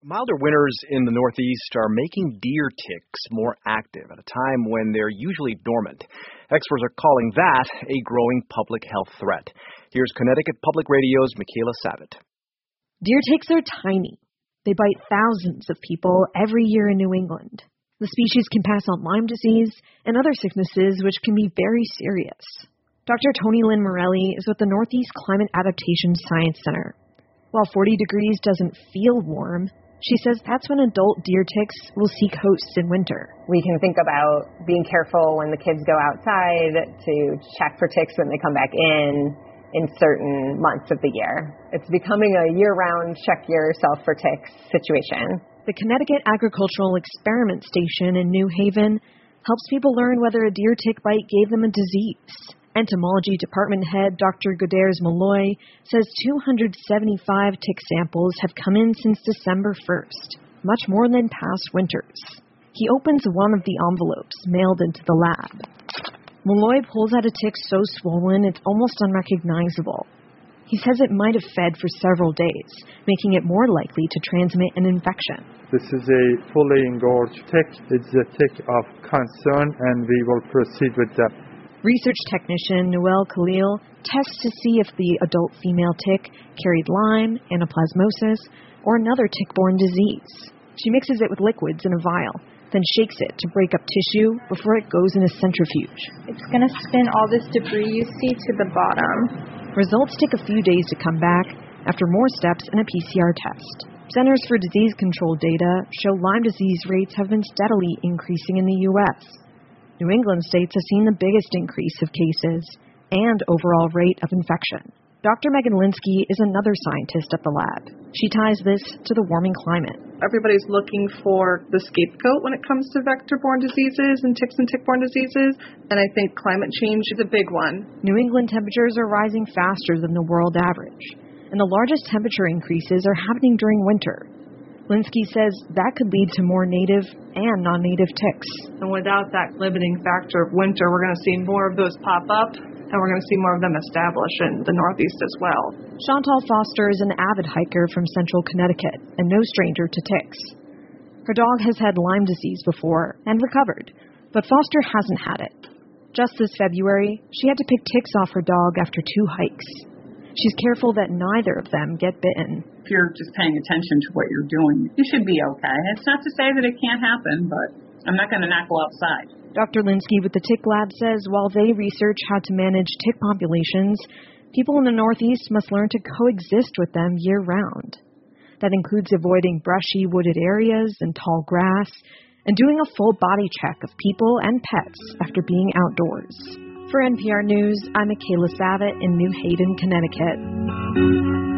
Milder winters in the Northeast are making deer ticks more active at a time when they're usually dormant. Experts are calling that a growing public health threat. Here's Connecticut Public Radio's Michaela Savitt. Deer ticks are tiny. They bite thousands of people every year in New England. The species can pass on Lyme disease and other sicknesses which can be very serious. Dr. Toni Lynn Morelli is with the Northeast Climate Adaptation Science Center. While 40 degrees doesn't feel warm, she says that's when adult deer ticks will seek hosts in winter. We can think about being careful when the kids go outside to check for ticks when they come back in certain months of the year. It's becoming a year-round check yourself for ticks situation. The Connecticut Agricultural Experiment Station in New Haven helps people learn whether a deer tick bite gave them a disease. Entomology Department Head Dr. Goders Malloy says 275 tick samples have come in since December 1st, much more than past winters. He opens one of the envelopes mailed into the lab. Malloy pulls out a tick so swollen it's almost unrecognizable. He says it might have fed for several days, making it more likely to transmit an infection. This is a fully engorged tick. It's a tick of concern, and we will proceed with that. Research technician Noel Khalil tests to see if the adult female tick carried Lyme, anaplasmosis, or another tick-borne disease. She mixes it with liquids in a vial, then shakes it to break up tissue before it goes in a centrifuge. It's going to spin all this debris you see to the bottom. Results take a few days to come back after more steps and a PCR test. Centers for Disease Control data show Lyme disease rates have been steadily increasing in the U.S. New England states have seen the biggest increase of cases and overall rate of infection. Dr. Megan Linsky is another scientist at the lab. She ties this to the warming climate. Everybody's looking for the scapegoat when it comes to vector-borne diseases and ticks and tick-borne diseases, and I think climate change is a big one. New England temperatures are rising faster than the world average, and the largest temperature increases are happening during winter. Linsky says that could lead to more native and non-native ticks. And without that limiting factor of winter, we're going to see more of those pop up, and we're going to see more of them establish in the Northeast as well. Chantal Foster is an avid hiker from central Connecticut and no stranger to ticks. Her dog has had Lyme disease before and recovered, but Foster hasn't had it. Just this February, she had to pick ticks off her dog after 2 hikes. She's careful that neither of them get bitten. If you're just paying attention to what you're doing, you should be okay. It's not to say that it can't happen, but I'm not going to not go outside. Dr. Linsky with the Tick Lab says while they research how to manage tick populations, people in the Northeast must learn to coexist with them year-round. That includes avoiding brushy wooded areas and tall grass, and doing a full body check of people and pets after being outdoors. For NPR News, I'm Michaela Savitt in New Haven, Connecticut.